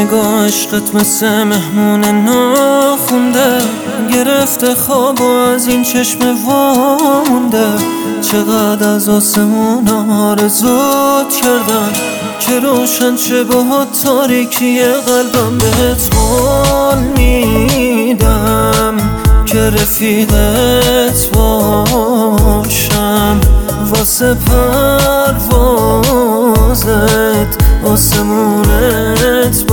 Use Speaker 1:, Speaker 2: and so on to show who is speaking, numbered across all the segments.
Speaker 1: نگاه عشقت مثل مهمون ناخونده، گرفته خواب و از این چشم وامونده. چقدر از آسمون آرزوت کردم که روشن شه با تاریکی قلبم. بهت قول میدم که رفیقت باشم، واسه پروازت آسمونت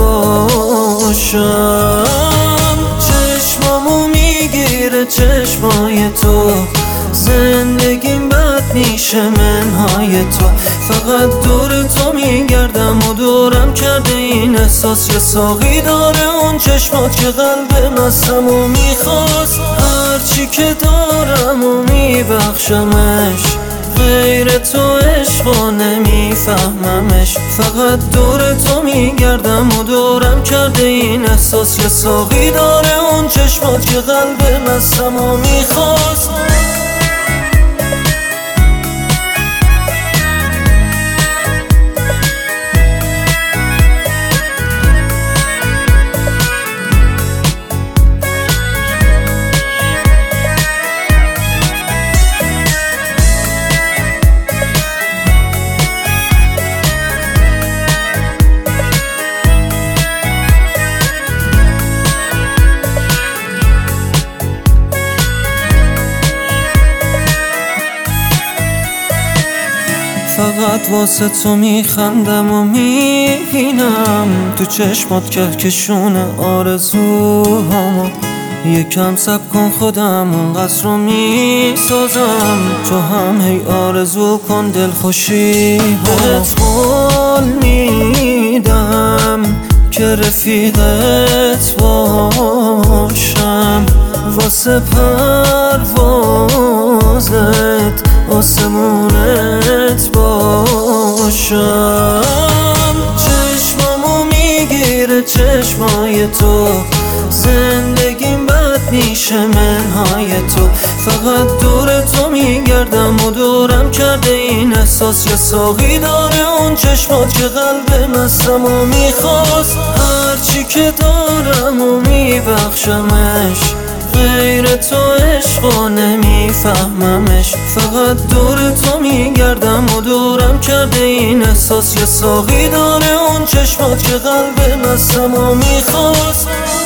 Speaker 1: باشم. چشمامو میگیره چشمای تو، زندگیم بد میشه منهای تو. فقط دور تو میگردم و دورم کرده این احساس. یه ساقی داره اون چشمات که قلب مستم و میخواست، هرچی که دارم و میبخشمش. غیر تو عشقا نمیفهممش. فقط دور تو میگردم و دورم کرده این احساس. یه ساقی داره اون چشمات که قلب مستم و میخواست. فقط واسه تو میخندم و میبینم تو چشمات کهکشون آرزوهامو. یکم صبر کن خودم اون قصر رو میسازم، تو هم هی آرزو کن دلخوشی. بهت قول میدم که رفیقت باشم، واسه پروازت آسمونت باشم. چشمامو میگیره چشمای تو، زندگیم بد میشه منهای تو. فقط دور تو میگردم و دورم کرده این احساس. یه ساقی داره اون چشمات که قلب مستم و میخواست، هرچی که دارم و میبخشمش. غیر تو عشقا نمیفهممش. فقط دور تو میگردم و دورم کرده این احساس. یه ساقی داره اون چشمات که قلب مستم و میخواست.